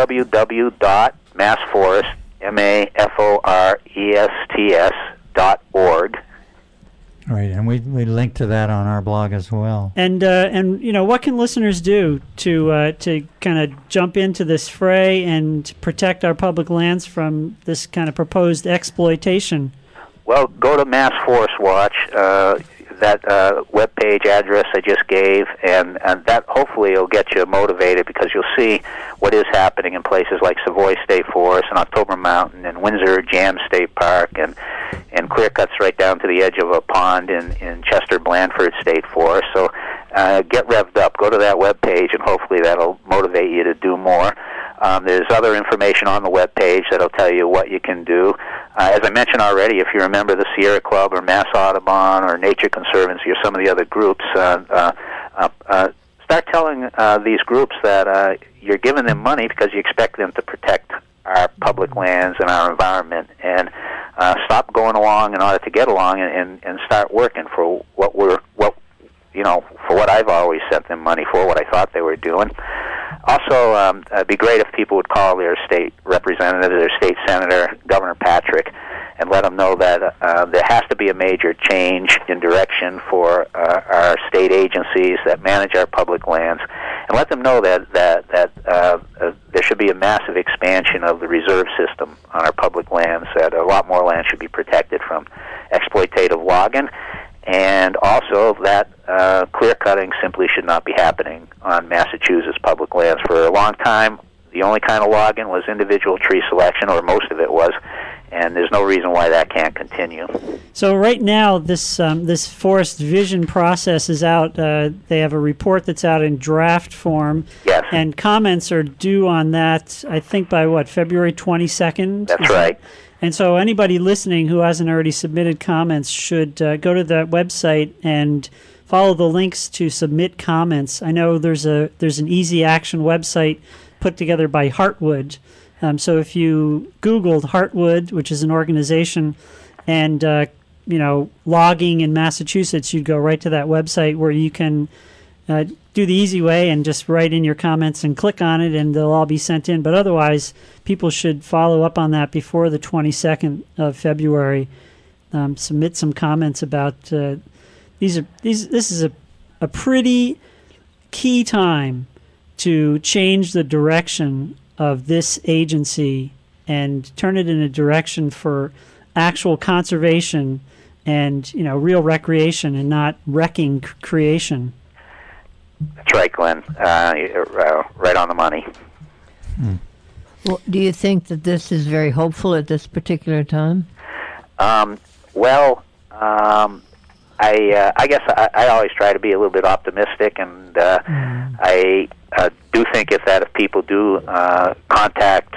www.massforest.org. Right, and we link to that on our blog as well. And what can listeners do to kind of jump into this fray and protect our public lands from this kind of proposed exploitation? Well, go to Mass Forest Watch, that webpage address I just gave, and that hopefully will get you motivated, because you'll see what is happening in places like Savoy State Forest and October Mountain and Windsor Jam State Park and clear cuts right down to the edge of a pond in Chester Blandford State Forest. So get revved up. Go to that webpage, and hopefully that'll motivate you to do more. There's other information on the webpage that'll tell you what you can do. As I mentioned already, if you're a member of the Sierra Club or Mass Audubon or Nature Conservancy or some of the other groups, start telling these groups that you're giving them money because you expect them to protect our public lands and our environment, and stop going along in order to get along, and start working for for what I've always sent them money for, what I thought they were doing. Also, it'd be great if people would call their state representative, their state senator, Governor Patrick, and let them know that there has to be a major change in direction for our state agencies that manage our public lands, and let them know that there should be a massive expansion of the reserve system on our public lands, that a lot more land should be protected from exploitative logging, and also that clear-cutting simply should not be happening on Massachusetts public lands. For a long time, the only kind of logging was individual tree selection, or most of it was, and there's no reason why that can't continue. So right now, this forest vision process is out. They have a report that's out in draft form. Yes. And comments are due on that, I think, by February 22nd? That's right. And so anybody listening who hasn't already submitted comments should go to that website and follow the links to submit comments. I know there's an easy action website put together by Heartwood. So if you Googled Heartwood, which is an organization, and logging in Massachusetts, you'd go right to that website where you can do the easy way and just write in your comments and click on it, and they'll all be sent in. But otherwise, people should follow up on that before the 22nd of February. Submit some comments about this is a pretty key time to change the direction of this agency and turn it in a direction for actual conservation and real recreation, and not wrecking creation. That's right, Glenn. Right on the money. Well, do you think that this is very hopeful at this particular time? Well, I guess I always try to be a little bit optimistic, and I do think if people do contact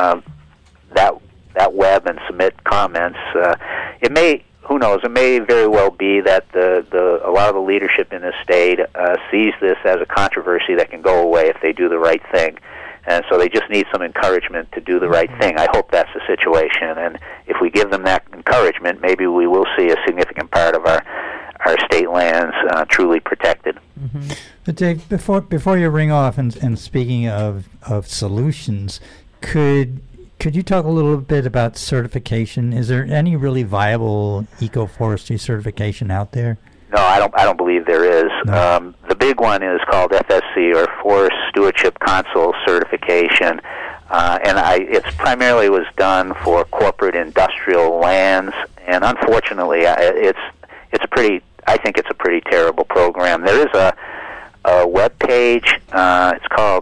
that web and submit comments, it may. Who knows? It may very well be that a lot of the leadership in this state sees this as a controversy that can go away if they do the right thing, and so they just need some encouragement to do the right thing. I hope that's the situation, and if we give them that encouragement, maybe we will see a significant part of our state lands truly protected. Mm-hmm. But Dave, before you ring off, and speaking of solutions, could you talk a little bit about certification? Is there any really viable ecoforestry certification out there? No, I don't believe there is. No. The big one is called FSC, or Forest Stewardship Council certification, and it's primarily was done for corporate industrial lands, and unfortunately, it's a pretty. I think it's a pretty terrible program. There is a web page. It's called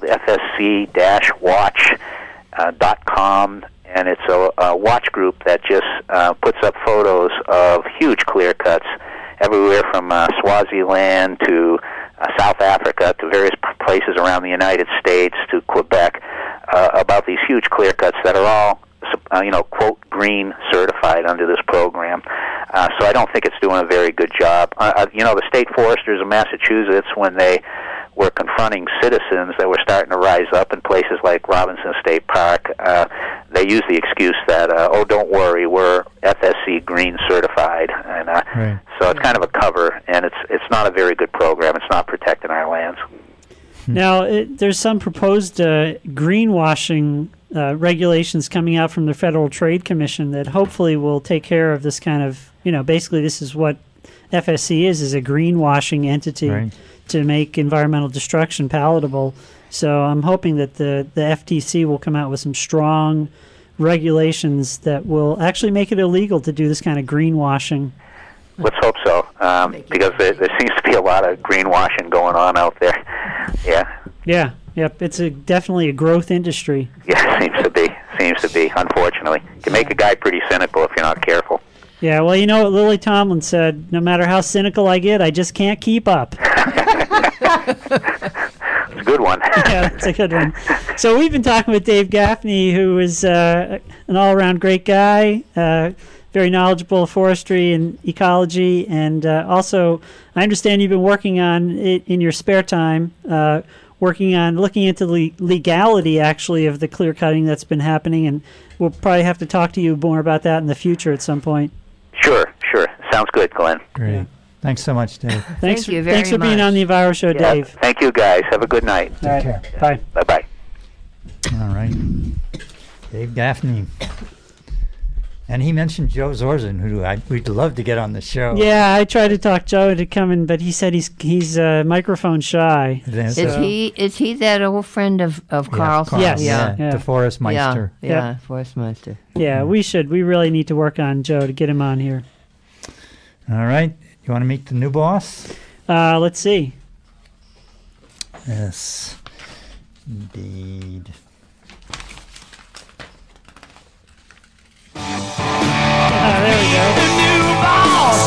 FSC-watch.com, and it's a watch group that just puts up photos of huge clear cuts everywhere from Swaziland to South Africa to various places around the United States to Quebec about these huge clear cuts that are all quote green certified under this program. So I don't think it's doing a very good job. The state foresters of Massachusetts, when they were confronting citizens that were starting to rise up in places like Robinson State Park, they used the excuse that, don't worry, we're FSC green certified. And right. So it's kind of a cover, and it's not a very good program. It's not protecting our lands. Now, there's some proposed greenwashing regulations coming out from the Federal Trade Commission that hopefully will take care of this kind of, basically this is what FSC is a greenwashing entity. Right. To make environmental destruction palatable. So I'm hoping that the FTC will come out with some strong regulations that will actually make it illegal to do this kind of greenwashing. Let's hope so, because there seems to be a lot of greenwashing going on out there. Yeah. Yeah. Yep. It's definitely a growth industry. Yeah, seems to be, unfortunately. You can make a guy pretty cynical if you're not careful. Yeah, well, you know what Lily Tomlin said, no matter how cynical I get, I just can't keep up. It's a good one. Yeah, that's a good one. So we've been talking with Dave Gaffney, who is an all-around great guy, very knowledgeable of forestry and ecology, and also I understand you've been working on it in your spare time, looking into the legality, actually, of the clear cutting that's been happening, and we'll probably have to talk to you more about that in the future at some point. Sure. Sounds good, Glenn. Great. Yeah. Thanks so much, Dave. Thank you very Thanks for being much. on the Enviro Show, Yeah, Dave. thank you, guys. Have a good night. All right. care. Bye. Bye-bye. All right. Dave Gaffney. And he mentioned Joe Zorzan, who we'd love to get on the show. Yeah, I tried to talk Joe to come in, but he said he's microphone shy. That's, Is he that old friend of Carl's? Carl, Yes. yeah. Yeah. The Forest Meister. Yeah, Forestmeister. Yeah, we really need to work on Joe to get him on here. All right. You want to meet the new boss? Let's see. Yes, indeed. There we go. The new boss,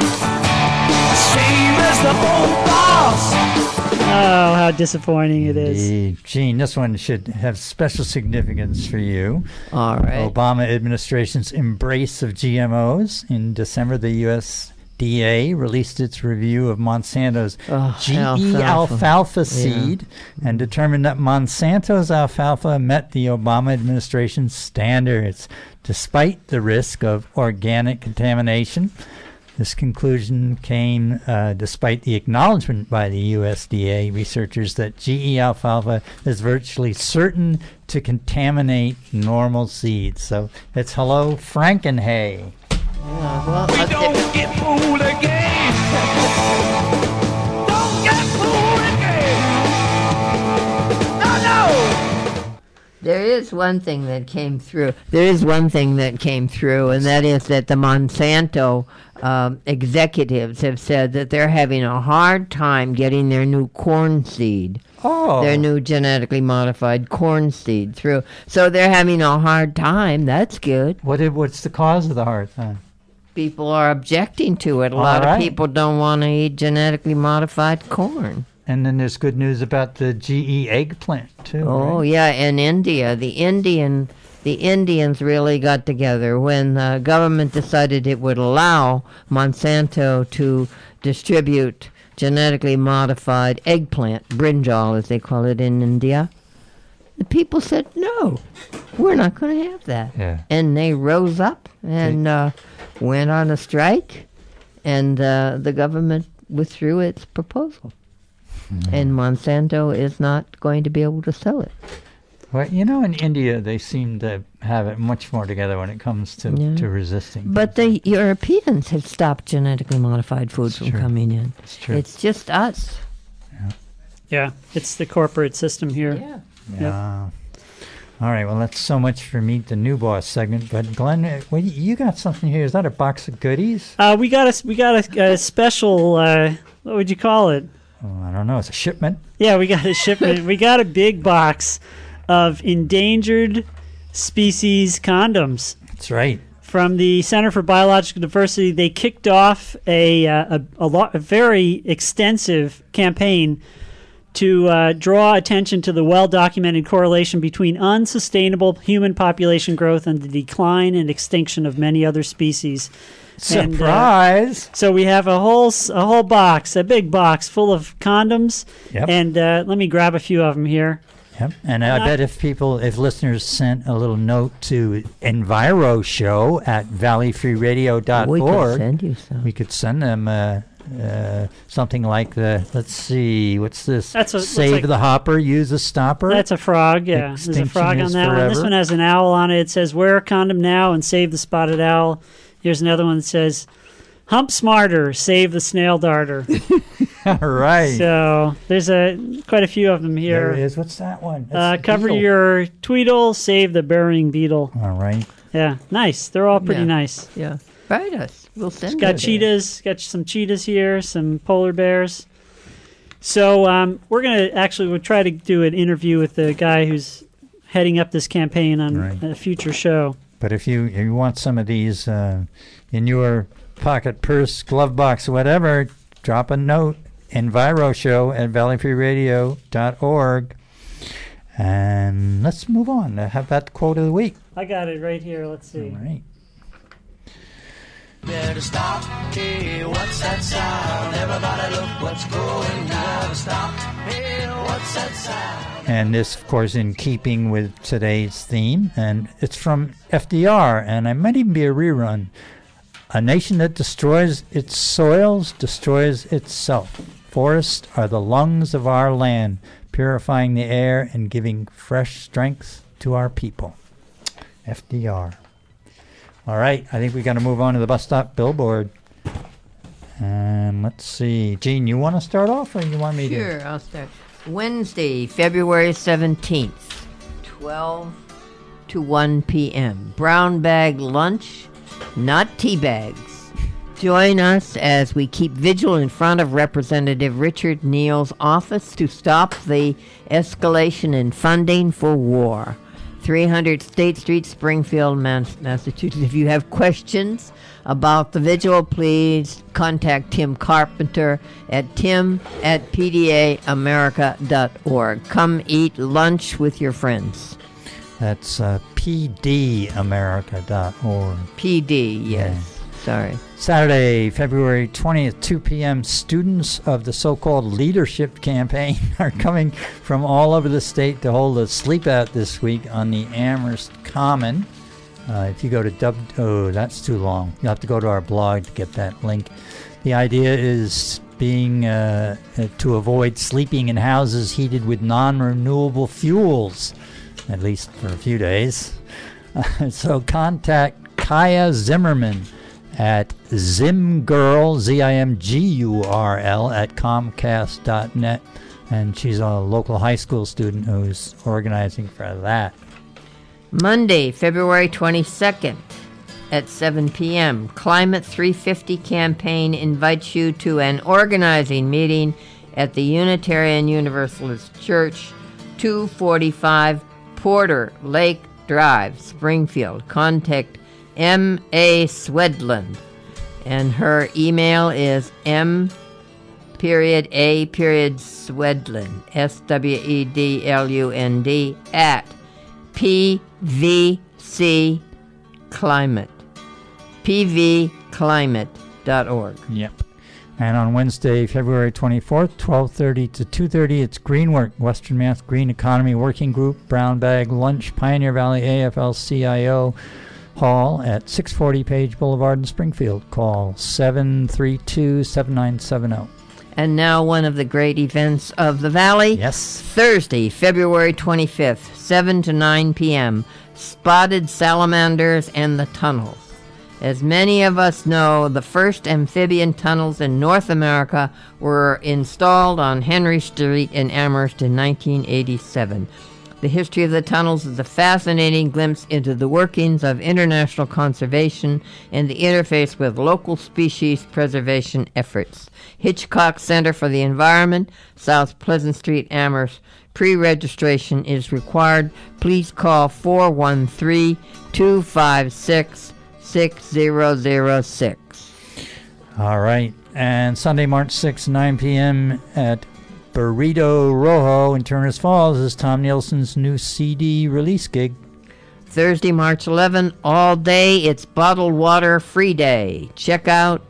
same as the old boss. Oh, how disappointing it is. Indeed. Gene, this one should have special significance for you. All right. Obama administration's embrace of GMOs. In December, the USDA released its review of Monsanto's GE alfalfa seed and determined that Monsanto's alfalfa met the Obama administration's standards, despite the risk of organic contamination. This conclusion came despite the acknowledgement by the USDA researchers that GE alfalfa is virtually certain to contaminate normal seeds. So it's hello Frankenhay. We don't get fooled again. Don't get fooled again. No. There is one thing that came through. And that is that the Monsanto executives have said that they're having a hard time getting their new corn seed, their new genetically modified corn seed through. So they're having a hard time. That's good. What's the cause of the hard time? people are objecting to it. A lot right. of people don't want to eat genetically modified corn. And then there's good news about the GE eggplant, too. Oh, right? yeah, in India, the Indians really got together when the government decided it would allow Monsanto to distribute genetically modified eggplant, brinjal as they call it in India. The people said, no, we're not going to have that. Yeah. And they rose up and went on a strike, and the government withdrew its proposal. And Monsanto is not going to be able to sell it. Well, in India, they seem to have it much more together when it comes to resisting. But the Europeans have stopped genetically modified foods from true. coming in. It's true. It's just us. Yeah, it's the corporate system here. Yeah. All right, well, that's so much for Meet the New Boss segment. But, Glenn, you got something here. Is that a box of goodies? We got a special, what would you call it? Oh, I don't know. It's a shipment. Yeah, we got a shipment. We got a big box of endangered species condoms That's right. from the Center for Biological Diversity. They kicked off a very extensive campaign to draw attention to the well-documented correlation between unsustainable human population growth and the decline and extinction of many other species. Surprise! So we have a whole box, a big box full of condoms, Yep. and let me grab a few of them here. Yep. And I bet if listeners sent a little note to EnviroShow at valleyfreeradio.org, We could send you some. we could send them something like let's see, what's this? Looks Save like- the hopper, use a stopper. That's a frog, yeah. There's a Extinction frog on is that one. This forever. one has an owl on it. It says, wear a condom now and save the spotted owl. Here's another one that says, hump smarter, save the snail darter. All right. So there's quite a few of them There it here. is. What's that one? That's Cover beetle. your tweedle, save the burying beetle. All right. Yeah, nice. They're all pretty Yeah. nice. Yeah. Write us. We'll send It's got it. cheetahs. Got some cheetahs here. Some polar bears. So we'll try to do an interview with the guy who's heading up this campaign on Right. a future show. But if you want some of these in your pocket, purse, glove box, whatever, drop a note, EnviroShow at valleyfreeradio.org. And let's move on. How about the quote of the week? I got it right here. Let's see. All right. Better stop. Hey, what's that sound? Everybody look what's going down. Stop. Hey, what's that sound? And this, of course, in keeping with today's theme. And it's from FDR, and it might even be a rerun. A nation that destroys its soils destroys itself. Forests are the lungs of our land, purifying the air and giving fresh strength to our people. FDR. All right, I think we got to move on to the bus stop billboard. And let's see. Gene, you want to start off, or you want me to? Sure, I'll start. Wednesday, February 17th, 12 to 1 p.m. Brown bag lunch, not tea bags. Join us as we keep vigil in front of Representative Richard Neal's office to stop the escalation in funding for war. 300 State Street, Springfield, Massachusetts. If you have questions about the vigil, please contact Tim Carpenter at tim@pdaamerica.org. Come eat lunch with your friends. That's pdamerica.org. PD, yes. Sorry. Saturday, February 20th, 2 p.m., students of the so-called leadership campaign are coming from all over the state to hold a sleep out this week on the Amherst Common. If you go to that's too long. You'll have to go to our blog to get that link. The idea is to avoid sleeping in houses heated with non-renewable fuels, at least for a few days. So contact Kaya Zimmerman at Zimgurl, Zimgurl, at Comcast.net. And she's a local high school student who's organizing for that. Monday, February 22nd at 7 p.m. Climate 350 campaign invites you to an organizing meeting at the Unitarian Universalist Church, 245 Porter Lake Drive, Springfield. Contact M.A. Swedland And her email is m.a.swedlund, SWEDLUND, at pvclimate.org. Yep. And on Wednesday, February 24th, 12:30 to 2:30, it's Greenwork, Western Mass Green Economy Working Group, Brown Bag Lunch, Pioneer Valley AFL-CIO Hall at 640 Page Boulevard in Springfield. Call 732-7970. And now one of the great events of the Valley. Yes. Thursday, February 25th, 7 to 9 p.m., Spotted Salamanders and the Tunnels. As many of us know, the first amphibian tunnels in North America were installed on Henry Street in Amherst in 1987. The history of the tunnels is a fascinating glimpse into the workings of international conservation and the interface with local species preservation efforts. Hitchcock Center for the Environment, South Pleasant Street, Amherst. Pre-registration is required. Please call 413-256-6006. All right. And Sunday, March 6th, 9 p.m. at Burrito Rojo in Turners Falls is Tom Nielsen's new CD release gig. Thursday, March 11, all day, it's Bottled Water Free Day. Check out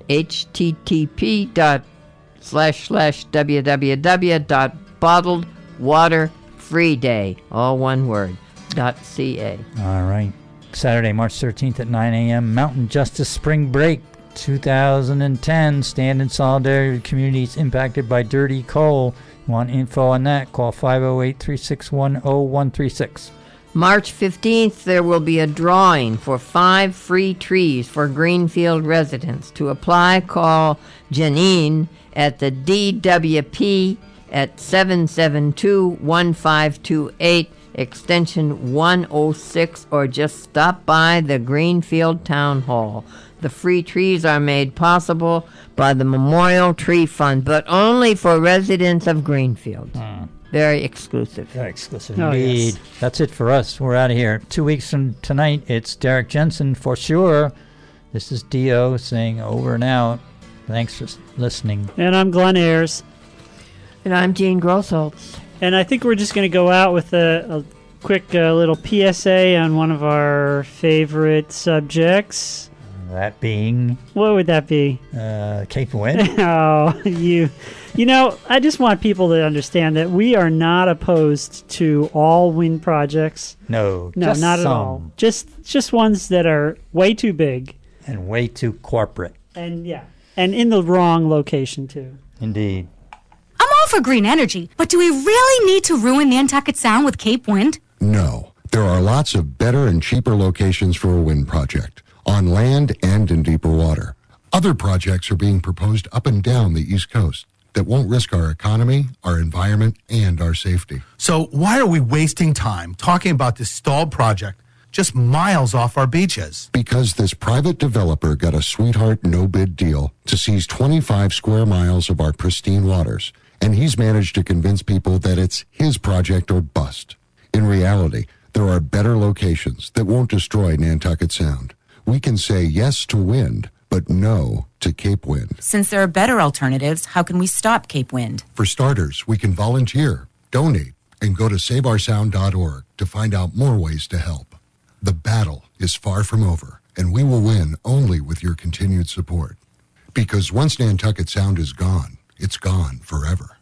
http://www.bottledwaterfreeday, all one word, .ca. All right. Saturday, March 13th at 9 a.m., Mountain Justice Spring Break 2010. Stand in solidarity with communities impacted by dirty coal. Want info on that? Call 508-361-0136. March 15th, there will be a drawing for 5 free trees for Greenfield residents. To apply, call Janine at the DWP at 772-1528, extension 106, or just stop by the Greenfield Town Hall. The free trees are made possible by the Memorial Tree Fund, but only for residents of Greenfield. Very exclusive. Very exclusive Oh, indeed. yes. That's it for us. We're out of here. 2 weeks from tonight, it's Derek Jensen for sure. This is Dio saying over and out. Thanks for listening. And I'm Glenn Ayers. And I'm Jean Grosholtz. And I think we're just going to go out with a quick little PSA on one of our favorite subjects. That being What would that be? Cape Wind. Oh, you know, I just want people to understand that we are not opposed to all wind projects. No, No, just not at some. all. Just ones that are way too big And way too corporate. and and in the wrong location too. Indeed. I'm all for green energy, but do we really need to ruin Nantucket Sound with Cape Wind? No. There are lots of better and cheaper locations for a wind project, on land and in deeper water. Other projects are being proposed up and down the East Coast that won't risk our economy, our environment, and our safety. So why are we wasting time talking about this stalled project just miles off our beaches? Because this private developer got a sweetheart no-bid deal to seize 25 square miles of our pristine waters, and he's managed to convince people that it's his project or bust. In reality, there are better locations that won't destroy Nantucket Sound. We can say yes to wind, but no to Cape Wind. Since there are better alternatives, how can we stop Cape Wind? For starters, we can volunteer, donate, and go to saveoursound.org to find out more ways to help. The battle is far from over, and we will win only with your continued support. Because once Nantucket Sound is gone, it's gone forever.